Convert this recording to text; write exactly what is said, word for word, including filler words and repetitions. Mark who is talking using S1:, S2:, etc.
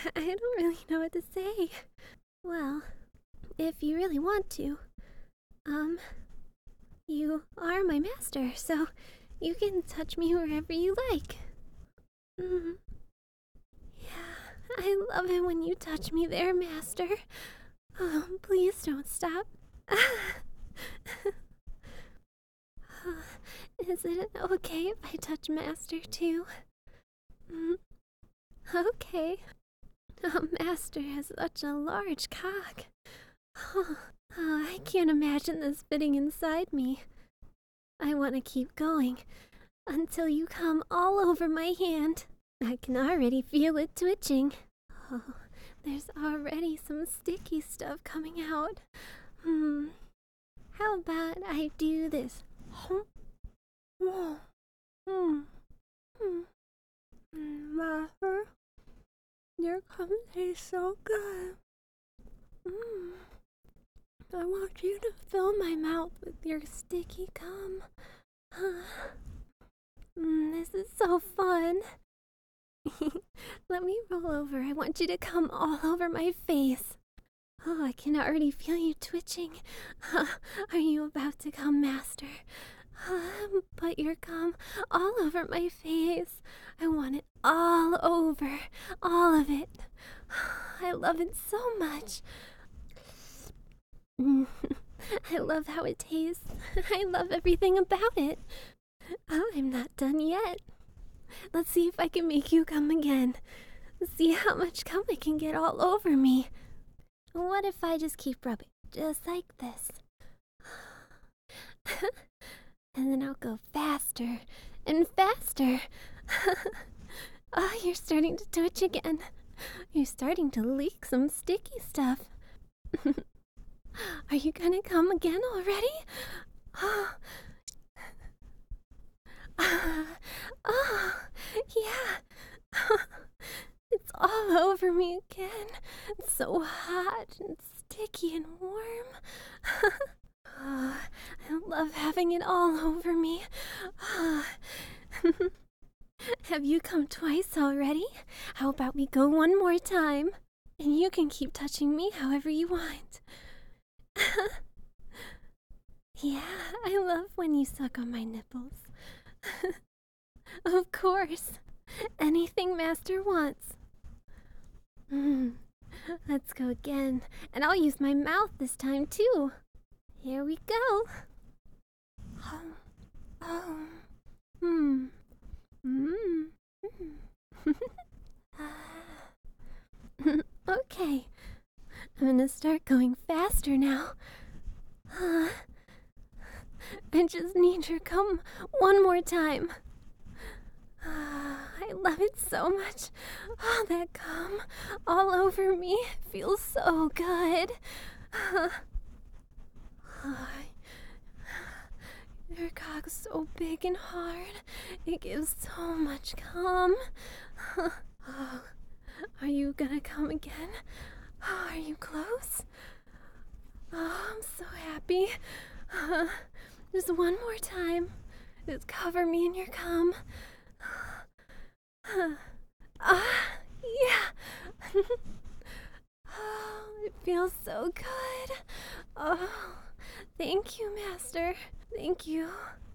S1: I don't really know what to say. Well, if you really want to, um, you are my master, so you can touch me wherever you like. Mm. Yeah, I love it when you touch me there, master. Oh, please don't stop. Is it okay if I touch master too? Mm. Okay. Oh, master has such a large cock. Oh, oh, I can't imagine this fitting inside me. I want to keep going until you come all over my hand. I can already feel it twitching. Oh, there's already some sticky stuff coming out. Hmm. How about I do this? Hmm. Hmm. Hmm. Master, your cum tastes so good. Mm. I want you to fill my mouth with your sticky cum. mm, this is so fun. Let me roll over. I want you to come all over my face. Oh, I can already feel you twitching. Uh, are you about to come, master? Uh, put your cum all over my face. I want it all over. All of it. I love it so much. I love how it tastes. I love everything about it. Oh, I'm not done yet. Let's see if I can make you come again. See how much cum I can get all over me. What if I just keep rubbing, just like this? And then I'll go faster and faster. Oh, you're starting to twitch again. You're starting to leak some sticky stuff. Are you gonna come again already? Oh, uh, oh yeah. It's all over me again. It's so hot and sticky and warm. Oh, I love having it all over me. Oh. Have you come twice already? How about we go one more time? And you can keep touching me however you want. Yeah, I love when you suck on my nipples. Of course. Anything Master wants. Mm. Let's go again. And I'll use my mouth this time too. Here we go. Oh. Oh. Hmm. Hmm. Okay. I'm gonna start going faster now. Uh, I just need your cum one more time. Uh, I love it so much. Oh, that cum all over me feels so good. Uh, your cock's so big and hard. It gives so much cum. Oh, are you gonna come again? Oh, are you close? Oh, I'm so happy. Uh, just one more time. Just cover me in your cum. Ah, uh, yeah. Oh, it feels so good. Oh, thank you, Master. Thank you.